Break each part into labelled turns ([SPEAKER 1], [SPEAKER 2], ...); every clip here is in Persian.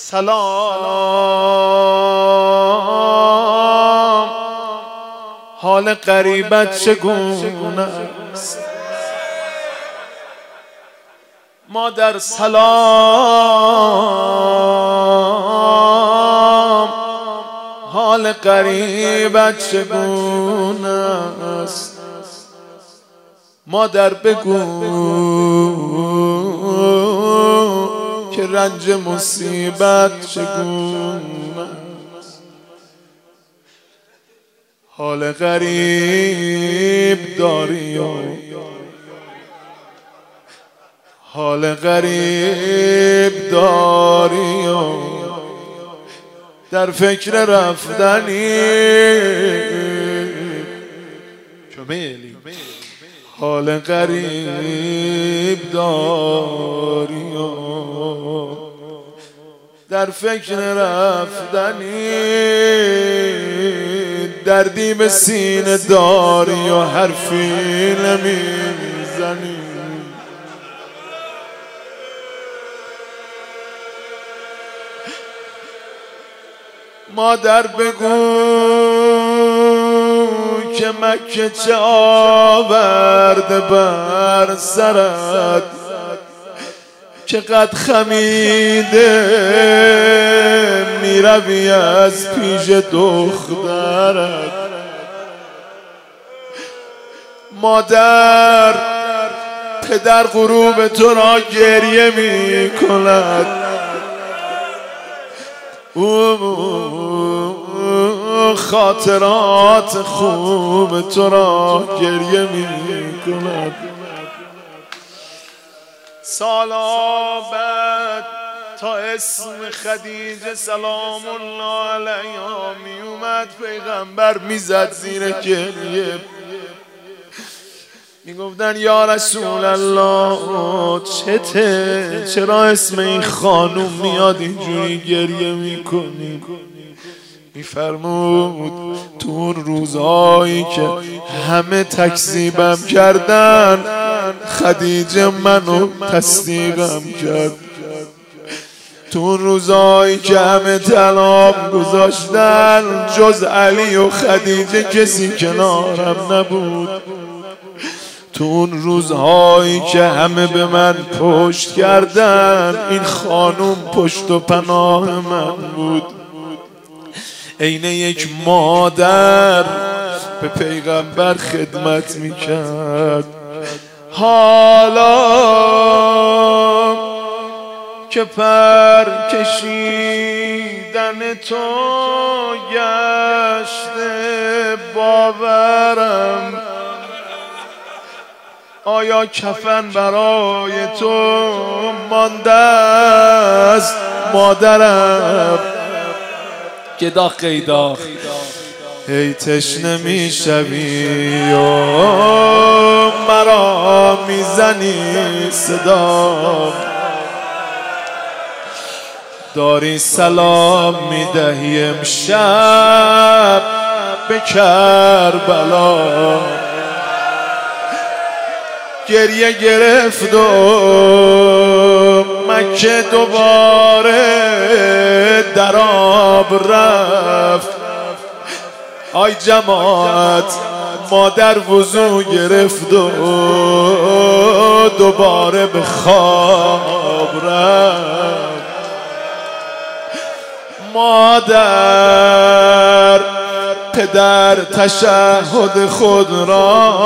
[SPEAKER 1] سلام، حال غریبت چگونه است؟ مادر سلام، حال غریبت چگونه است؟ مادر بگو که رنج مصیبت چگونه است؟ حال غریب داری و حال غریب داری و در فکر رفتنی حال غریب داری و در فکر رفتنی دردی به سینه داری و حرفی نمیزنی. مادر بگو که مکه چه آورده بر سرت، چقدر خمیده میروی از پیش دخترت. مادر پدر غروب تو را گریه می کند، خاطرات خوب تو را گریه می کند. سالا بعد تا اسم خدیجه سلام الله علیها می اومد، پیغمبر میزد زیر گریه، میگفتن یا رسول الله چته؟ چرا اسم این خانوم میاد اینجوری گریه میکنی؟ میفرمود تو اون روزهایی که همه تکذیبم کردن خدیجه منو تصدیقم کرد. تو اون روزهایی که همه طلاق گذاشتن جز علی و خدیجه کسی کنارم نبود. تو اون روزهایی که همه به من پشت کردن این خانوم پشت و پناه من بود. عین یک مادر به پیغمبر خدمت میکرد. حالا که پر کشیدن تو گشته باورم، آیا کفن برای تو مانده است مادرم؟ گداخ قیداخ ای تشنه میشوی و مرا میزنی صدا، داری سلام میدهی امشب به کربلا. گریه گرفت و مکه دوباره در آب رفت. آی جماعت مادر وضو گرفت و دوباره به خواب رفت. مادر پدر تشهد خود را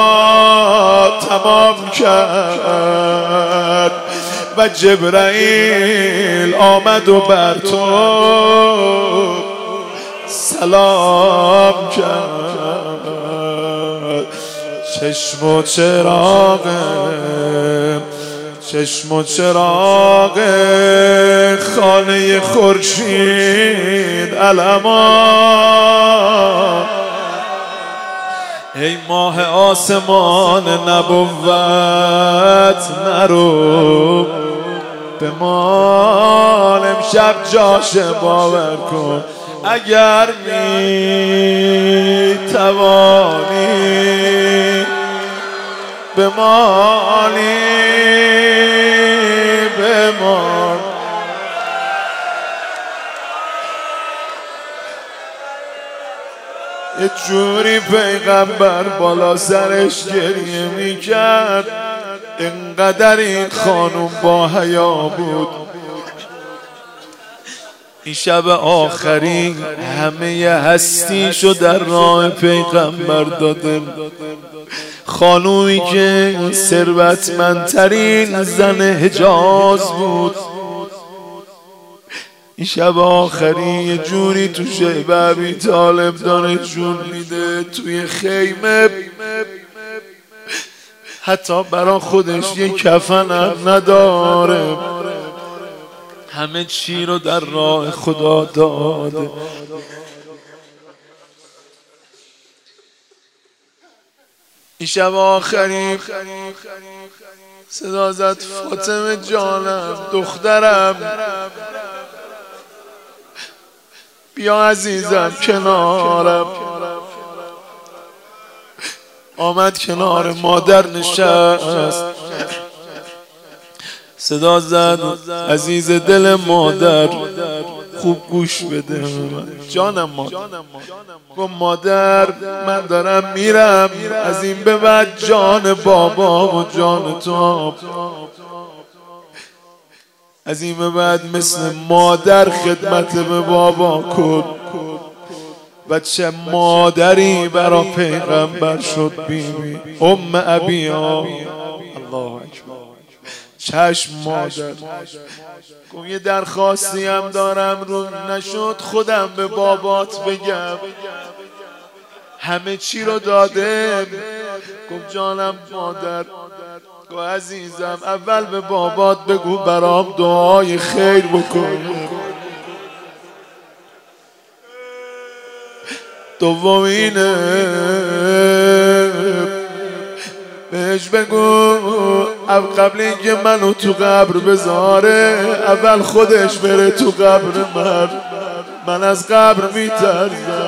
[SPEAKER 1] تمام کرد و جبرائیل آمد و بر تو سلام کرد. چشم و چراغ خانه خورشید علما، ای ماه آسمان نبوت نرو به مال امشب جاش باور کن. اگر می توانی به مالی به مال یه جوری پیغمبر بالا سرش گریه میکرد، انقدر این خانوم با حیا بود. این شب آخری همه هستیشو در راه پیغمبر داده. خانومی که ثروتمندترین زن حجاز بود، این شب آخری یه جوری تو شیب ابی طالب داره جون میده توی خیمه، حتی برا خودش یه کفنم نداره، همه چی رو در راه خدا داده. این شب آخری صدا زد فاطمه جانم، دخترم، بیا عزیزم کنارم. آمد کنار مادر نشست، صدا زد عزیز دل مادر، خوب گوش بده من. جانم مادر. گفت مادر من دارم میرم، از این به بعد جان بابا و جان تو، از این به بعد مثل مادر خدمت به بابا کن. و چه مادری برا پیغمبر شد بیبی ام ابیا. الله اکبر. چشم مادر. گفت یه درخواستی هم دارم، رو نشد خودم به بابات بگم، همه چی رو داده. گفت جانم مادر. گفت عزیزم اول به بابات بگو برام دعای خیر بکن، دومینه بهش بگو قبل اینکه منو تو قبر بذاره اول خودش بره تو قبر من از قبر میترسم.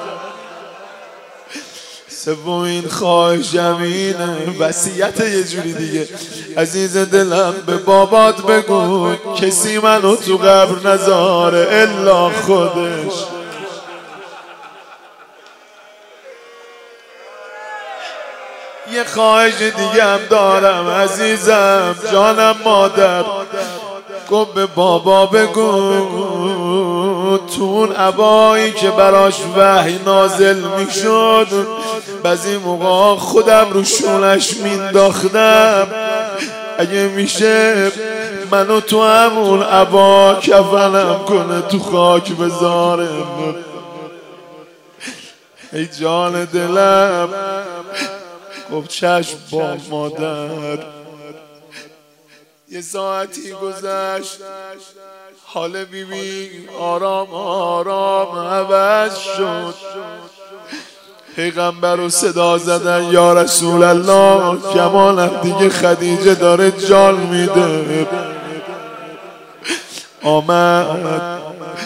[SPEAKER 1] سومین خواهشم اینه، وصیت یه جوری دیگه، عزیز دلم به بابات بگو کسی منو تو قبر نذاره الا خودش. یه خواهش دیگه هم دارم عزیزم جانم مادر. گفت به بابا بگو تو اون عبایی که براش وحی نازل میشد بعضی موقع خودم رو شونش مینداختم، اگه میشه منو تو همون عبا کفنم کنه تو خاک بذاره. ای جان دلم. گفت چشم با مادر. یه ساعتی گذشت، حال بیبی آرام آرام عوض شد. پیغمبر رو صدا زدن یا رسول الله کمالم دیگه خدیجه داره جان میده. آمد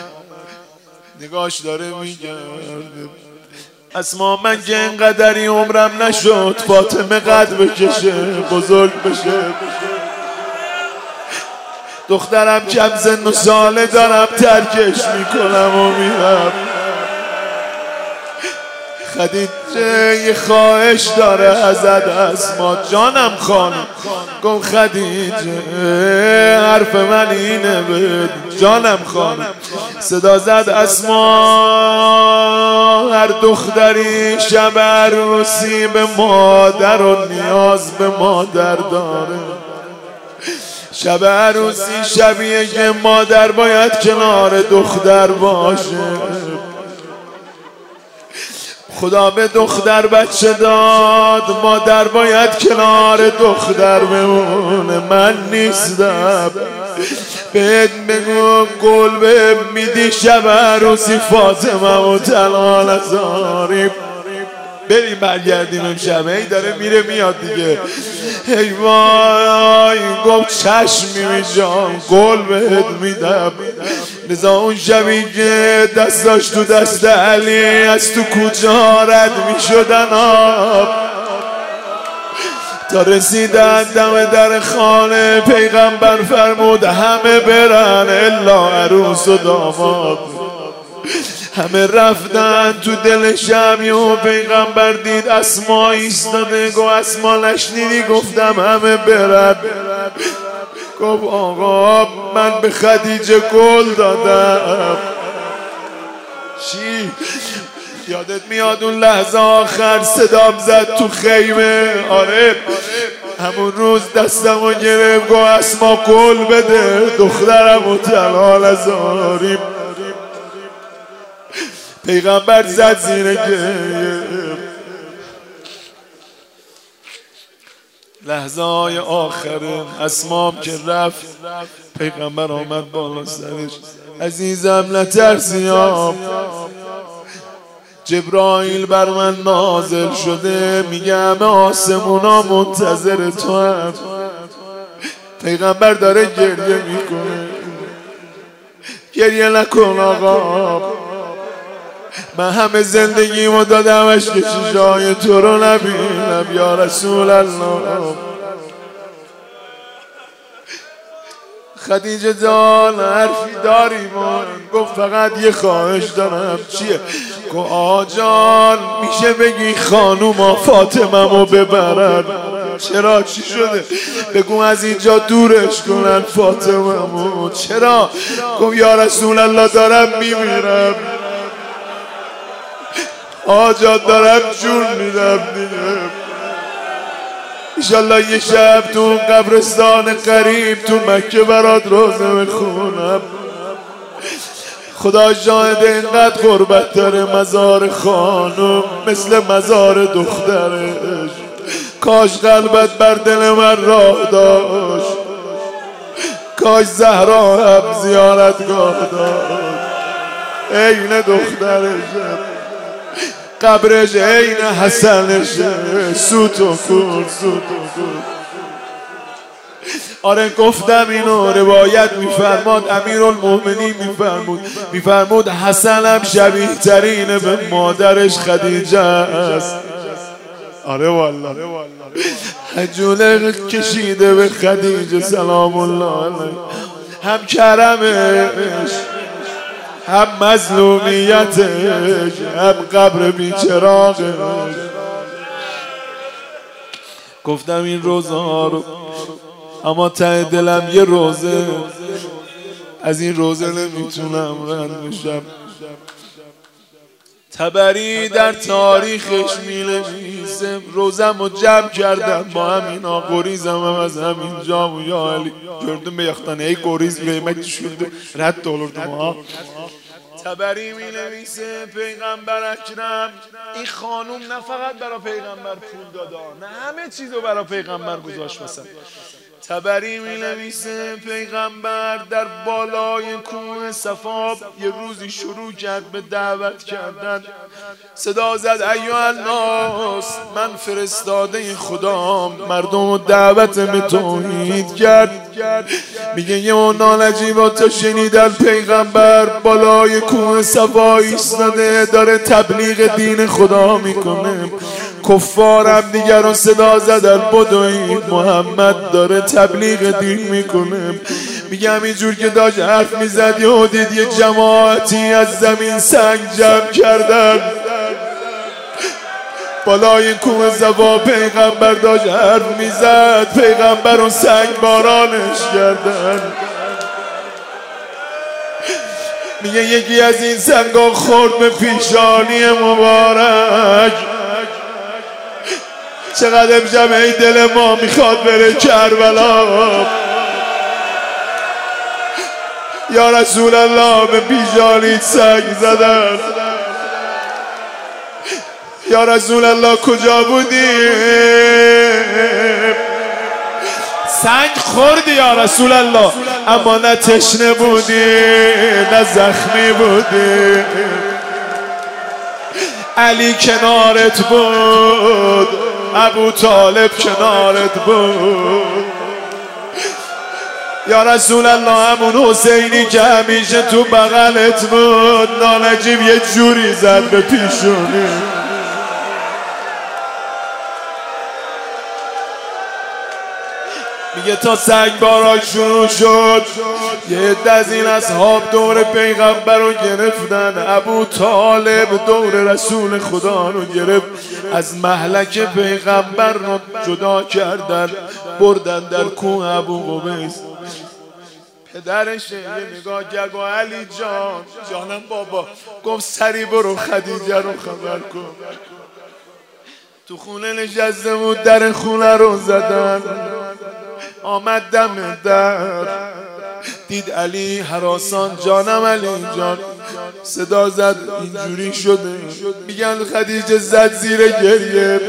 [SPEAKER 1] نگاش داره میگرده. اسما من که اینقدری عمرم نشد فاطمه قد بکشه بزرگ بشه، دخترم کم سن و ساله دارم ترکش میکنم و میرم. خدیجه یه خواهش داره ازت اسما جانم خانم. گفت خدیجه حرف من اینه بد جانم خانم. صدا زد اسما هر دختری شب عروسی به مادر و نیاز به مادر داره. شب عروسی شبیه که مادر باید کنار دختر باشه. خدا به دختر بچه داد، مادر باید کنار دختر بمونه. من نیستم بهت بگو قول به میدی شب عروسی فاطمه و تنها نذاری. بریم برگردیم امشب. ای داره میره میاد دیگه. ای وای. گفت چشم میمی جان قول بهت میدم. لذا اون شبی که دست داشت تو دست علی از تو کجا رد میشدن آب تا رسیدن دم در خانه. پیغمبر فرمود همه برن الا عروس و داماد. همه رفتن تو دل شب و پیغمبر دید اسما ایستاده. گفت اسما نشنیدی؟ گفتم همه برن. گفت آقا من به خدیجه گل دادم. چی؟ یادت میاد اون لحظه آخر صدام زد تو خیمه؟ آره همون روز دستمو گرفت گفت اسما گل بده دخترمو تنها نذاریم. پیغمبر زد زیر گریه. لحظه های آخره اسمام که رفت پیغمبر آمد بالا سرش. عزیزم نترسیام، جبرائیل بر من نازل شده میگه همه آسمونا منتظر تو هم. پیغمبر داره گریه میکنه. گریه نکن آقا، من همه زندگیمو دادمش که چشای تو رو نبینم یا رسول الله. خدیجه جان حرفی داری؟ من گفت فقط یه خواهش دارم. چیه؟ گفت آقا جان میشه بگی خانوما فاطمه‌مو ببرن؟ چرا چی شده؟ بگو از اینجا دورش کنن فاطمه‌مو. چرا؟ گفت یا رسول الله دارم میمیرم، آجات دارم جون میدم دیگه. انشالله یه شب تو قبرستان قریب تو مکه برات روزه بخونم. خدا شاهد اینقدر قربت داره مزار خانم مثل مزار دخترش. کاش قلبت بر دل من راه داشت، کاش زهرا هم زیارتگاه داشت. عین دخترشه، قبرش عین حسنشه. سوت و کور سوت و کور. آره گفتم اینو روایت میفرماد امیرالمومنین میفرمود حسنم شبیه ترینه به مادرش خدیجه است. آره والله حجوله کشیده به خدیجه سلام الله علیه. هم کرمش هم مظلومیتش هم قبر بیچراغش. گفتم این روزها رو، اما ته دلم یه روزه از این روزه نمیتونم رد بشم. تبری در تاریخش می‌نویسه روزم رو جمع کردم با همینا گریزم هم از همین جام یا علی gördüm به یختانه ای گریز قیمت düşürdü رد olurdum ha. تبری می‌نویسه پیغمبر اکرم این خانوم نه فقط برای پیغمبر پول داده، نه همه چیزو برای پیغمبر گذاشت واسه. تبری می‌نویسه پیغمبر در بالای کوه صفا یه روزی شروع کرد به دعوت کردن. صدا زد ایها الناس، من فرستاده خدام، مردم رو دعوت به توحید کرد. میگه یه نالجیبا تا شنیدن پیغمبر بالای کوه صفا ایستاده داره تبلیغ دین خدا میکنه. کفارم دیگر رو صدا زدن بدوید محمد داره تبلیغ دین میکنه. میگم اینجور که داشت حرف میزد یهو دید یه جماعتی از زمین سنگ جمع کردن بالای کوه صفا. پیغمبر داشت حرف میزد، پیغمبر رو سنگ بارانش کردن. میگه یکی از این سنگا خورد به پیشانی مبارک. چقدر امشب ای دل ما میخواد بره کربلا. یا رسول الله به پیشانیت سنگ زدن. یا رسول الله کجا بودی؟ سنگ خوردی یا رسول الله، اما نه تشنه بودی نه زخمی بودی. علی کنارت بود، ابو طالب کنارت بود. یا رسول الله همون حسینی که همیشه تو بغلت بود نالجیب یه جوری زد به پیشونی. میگه میگه تا سنگبارا شروع شد یه عده از این اصحاب دور پیغمبر رو گرفتن. ابو طالب دور رسول خدا رو گرفت، از مهلک پیغمبر رو جدا کردن بردن در کوه ابو قبیس. پدرش یه نگاه کرد و علی جان جانم بابا، گفت سری برو خدیجه رو خبر کن. تو خونه نشسته بود، در خونه رو زدن. آمد دم در، دید علی هراسان جانم علی جان، صدا زد اینجوری شده. میگن خدیجه زد زیر گریه،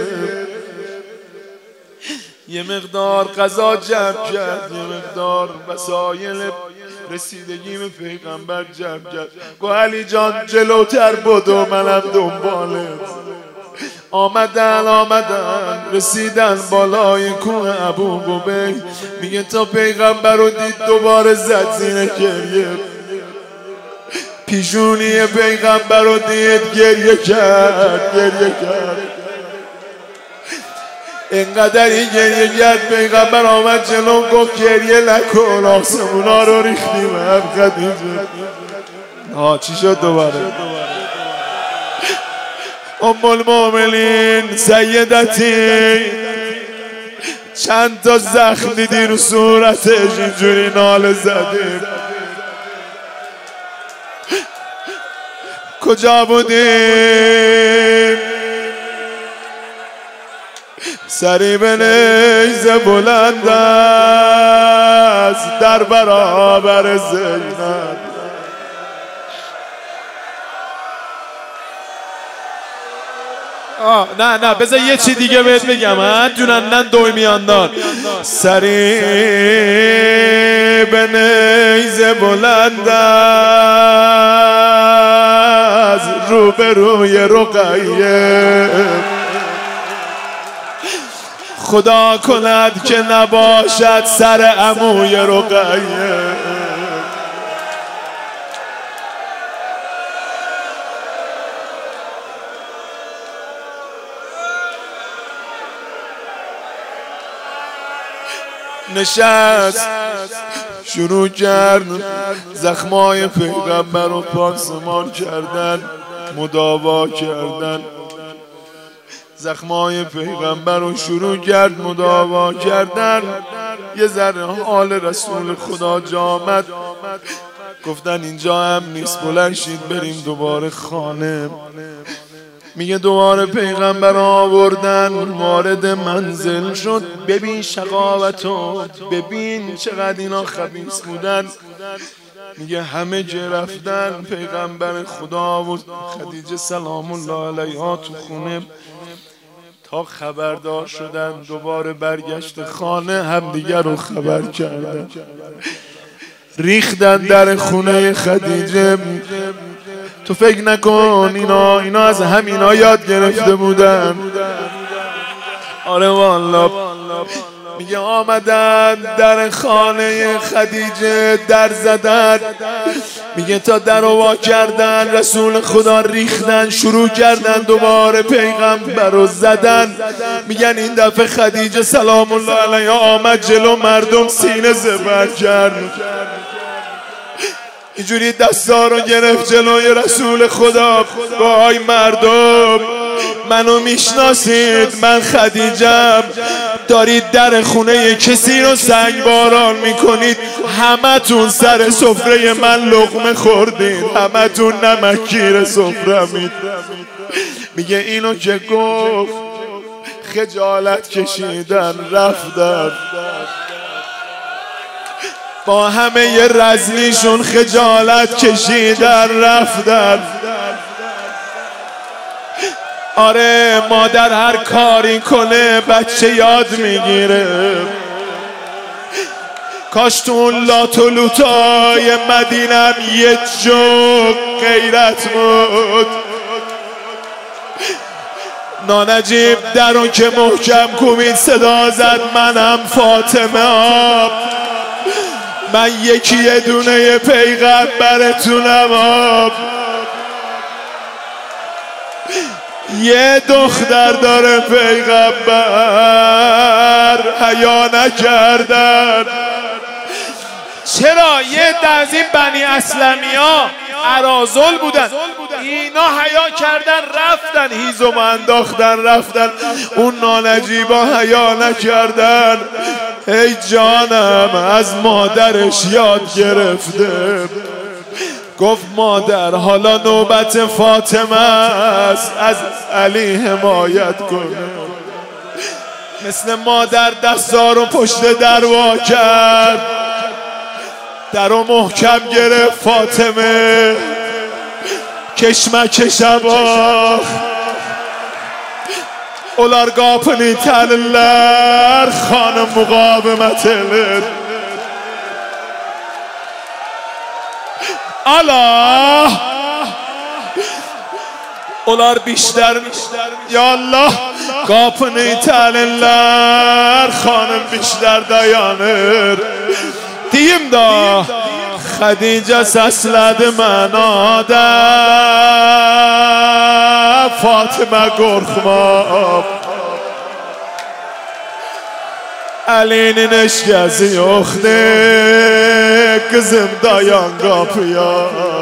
[SPEAKER 1] یه مقدار غذا جمع کرد، یه مقدار وسایل رسیدگی به پیغمبر جمع کرد. گو علی جان جلوتر بدو منم دنبالت. آمدن رسیدن بالای کوه ابو قبیس. میگه تا پیغمبر رو دید دوباره زد زیر گریه. پیشونی پیغمبر رو دید گریه کرد. اینقدر گریه کرد پیغمبر آمد جلو گفت گریه نکن، آسمونا رو ریختیم هم خدیجه. چی شد دوباره؟ ام المؤمنین سیدتی چند تا زخم دیدی رو صورتش اینجوری ناله زدیم. کجا بودیم؟ سری به نیزه بلند است در برابر زینب. نه بذار یه چی دیگه بهت بگم. جونندن دوی میاندار. سری به نیزه بلند است روبروی رقیه. خدا کند که نباشد سر عموی رقیه. نشست شروع کرد زخمای پیغمبر رو پانسمان کردن، مداوا کردن. زخمای پیغمبر رو شروع کرد مداوا کردن. یه ذره حال رسول خدا جا آمد، گفتن اینجا هم نیست، بلند شید بریم دوباره خانه. میگه دوباره پیغمبر آوردن، وارد منزل شد. ببین شقاوتو، ببین چقدر اینا خبیث بودن. میگه همه جه رفتن، پیغمبر خدا و خدیجه سلام الله علیها تو خونه تا خبردار شدن. دوباره برگشت خانه، همدیگر رو خبر کردن. ریختن در خونه خدیجه. تو فکر نکن اینا از همینا یاد گرفته بودن. آره والله. میگه آمدن در خانه خدیجه در زدن. میگه تا در رو وا کردن، رسول خدا ریختن، شروع کردن دوباره پیغمبر رو زدن. میگن این دفعه خدیجه سلام الله علیها آمد جلو مردم، سینه زبر کرد، اینجوری دستا رو گرفت جلوی رسول خدا. وای مردم، منو میشناسید؟ من خدیجه‌ام. دارید در خونه کسی رو سنگباران میکنید. همتون سر سفره من لقمه خوردید، همتون نمکگیر سفرمید. میگه اینو که گفت خجالت کشیدن، رفتن با همه ی رزلیشون خجالت کشیدن، رفتن. آره مادر هر کاری کنه بچه یاد میگیره. کاش تو اون لات و لوتای مدینم یه جو غیرت بود. نانجیب درون که محکم کوبید، صدا زد منم فاطمه آب، من یکی دونه پیغمبرتونم آب. یه دختر داره پیغمبر حیا نکردن. چرا؟ یه از این بنی اسلمی ها اراذل بودن، اینا حیا کردن رفتن، هیزم انداختن رفتن. اون نانجیبا حیا نکردن. ای جانم از مادرش یاد گرفته، گفت مادر حالا نوبت فاطمه است از علی حمایت کنه. مثل مادر دستا رو پشت در وا کرد، در رو محکم گرفت. فاطمه keşme bak Olar qapını itəlirlər, xanım müqavimət edir. Allah Olar bişlər, ya Allah, qapını itəlirlər, xanım bişlər dayanır. Deyim da Xədicə səslədi mənada, Fatimə qorxma, Əlinin eşkəzi yoxdur, Qızım dayan qapıya.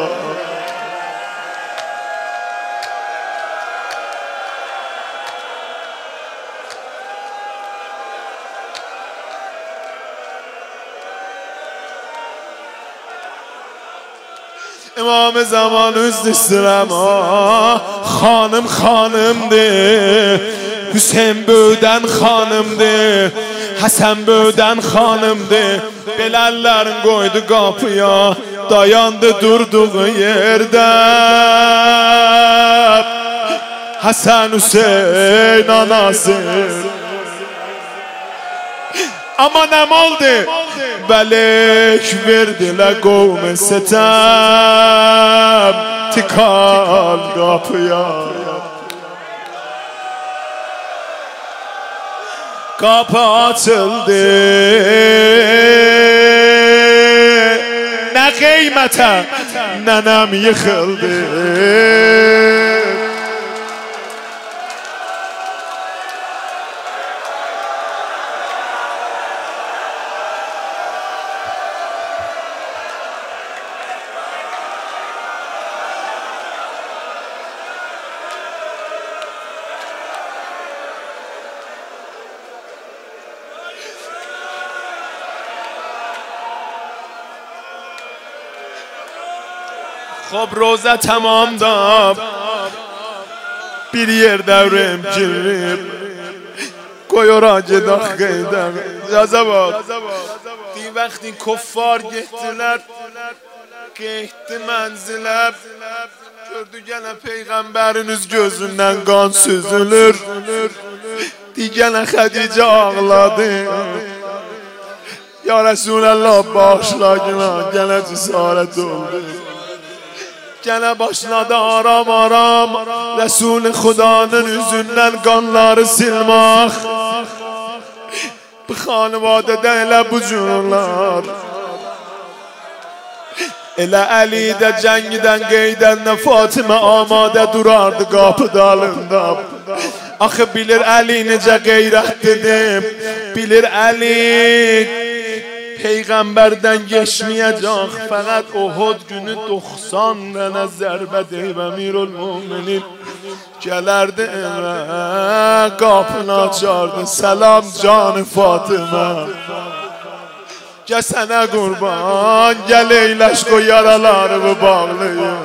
[SPEAKER 1] İmam zaman üzdü sırama, Xanım xanımdır, Hüseyin böydən xanımdır, Həsən böydən xanımdır. Beləllərin qoydu qapıya, dayandı durduğu yerdə. Həsən Hüseyin anası Ama nem oldu? Belek verdiler qovm sitem, Tıkan kapıya. Kapı açıldı, Ne kıymete nenem yıkıldı. خب روزه تمام دام Bir yerdə girib Qoyora gedək qeydəm. Yaza bak. Deyim vaxtın kuffar getdilər, Qeyddi mənzilə, Gördü gələn Peyğəmbəriniz gözündən qan süzülür. Deyən Xədicə ağladı, Ya Resulallah bağışla günah, Gələn cəsarət oldu. Gene başladı aram aram Resul-i Xudanın üzündən qanları silmək. Bu xanıvadə elə bu cürlər, Elə Əli də cəngidən qeydəndə Fatimə amadə durardı qapı dalında. Axı bilir Əli necə qeyrətlidir, Bilir Əli Peyğəmbərdən geçməyəcək, Fəqət Uhud günü 90 dənə zərbə deyib Əmirul Müminin gələrdi evə, qapını açardı, Səlam canı Fatimə, Gəl sənə qurban, gəl eyləş qoy yaralarımı bağlayın,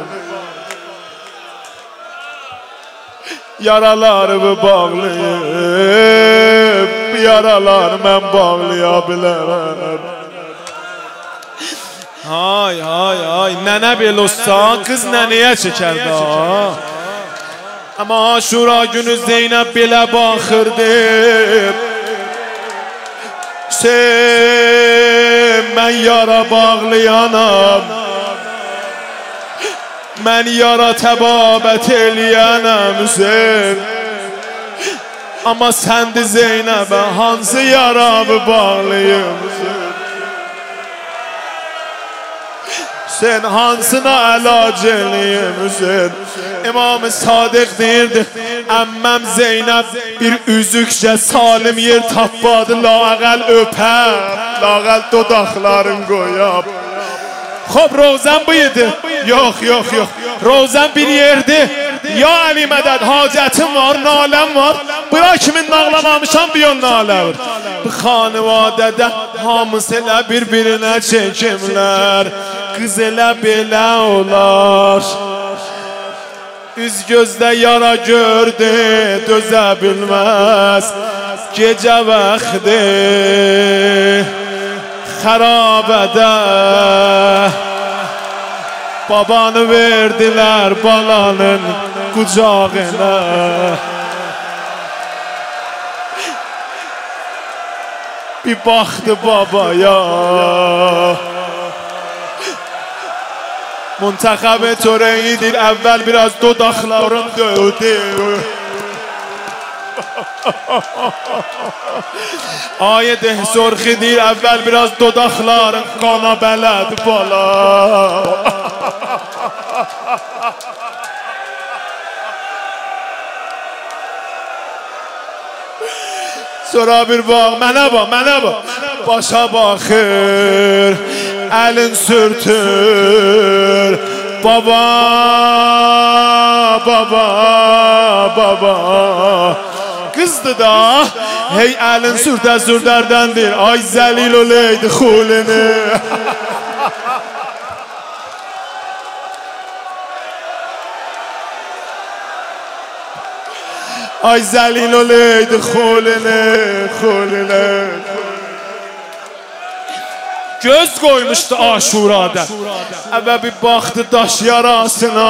[SPEAKER 1] Yaralarımı bağlayın, Yaraları mən bağlaya bilərəm. Hay hay hay, nənə belə olsa qız nənəyə çəkərdi ha. Amma Aşura günü Zeynəb belə baxırdı. Hüseyin, mən yara bağlayanam, Mən yara təbabət eləyənəm Hüseyin. Amma səndi Zeynəbə hansı yaramı bağlayım Hüseyin? Sen hansına əlac eləyim Hüseyin? İmam Sadiq deyirdi, əmməm Zeynəb bir üzükcə salim yer tapmadı, lağəl öpər, lağəl dodaqların qoyab. Xob, Rozən bu idi. Yox, yox, yox. Rozən bir yerdi. Ya Əli Mədəd, hacətim var, naləm var. Bıra kimin nağlamamışam bir yol nalə var. Bu xanivadədə hamısı elə bir-birinə çəkimlər. Qız elə belə olar. Üz gözdə yara gördü, dözə bilməz. Gecə vaxtı xarabədə babanı verdilər balanın qucağına. Bir baxdı babaya, Muntaxab Törəyidir, əvvəl biraz dodaqlarım dövdü. Ayet Zorxidir, əvvəl biraz dodaqların qana bələd bala. Sonra bir bax, mənə bax, mənə bax. Başa baxır, əlin sürtür. Baba, baba, baba. Qızdı da, hey əlin sürtər-sürtərdəndir. Ay zəlil oleydi xulini. Ay zəlil oleydi xulini, xulini. Göz qoymuşdu Aşurada. Əvvə bir baxdı daş yarasına.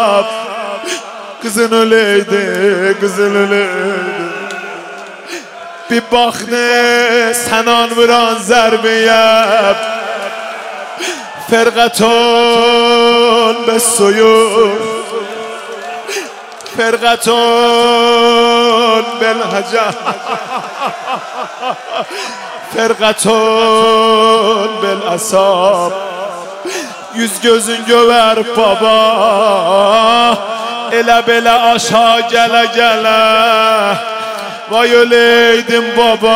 [SPEAKER 1] Qızın öleydi, qızın öleydi. Bir baxdı sənan vuran zərbiyə. Fərqətun bəs-suyuf, Fərqətun bəl-həcər, Fərqətun bəl-əsab. Yüz gözün gövər baba, elə belə aşağı gələ-gələ. Vay öleydim baba,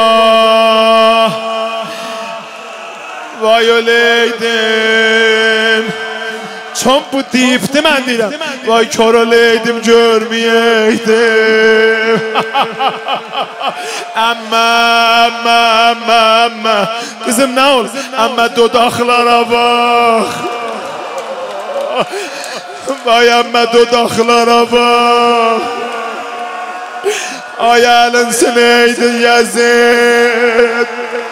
[SPEAKER 1] vay öleydim. Çon bu deyibdi, mən deyirəm. Vay kör öleydim, görməyəydim. Əmmə, əmmə, əmmə, əmmə. Qızım nə olur? Əmmə dodaqlara bax. Vay əmmə dodaqlara bax. Ay əlin sineydin Yezid.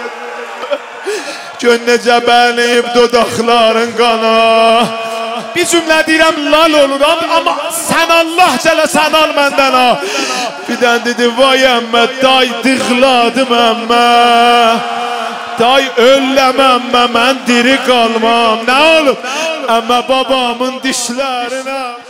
[SPEAKER 1] Gön necə bəliyib dodaqların qana. Bir cümlə deyirəm, lal oluram, amma sən Allah cələ sən al məndən ha. Bir dən dedi, vay əmmə, day dıxladım əmmə. Day ölləm əmmə, mən diri qalmam. Nə olub? Əmmə babamın dişlərinə.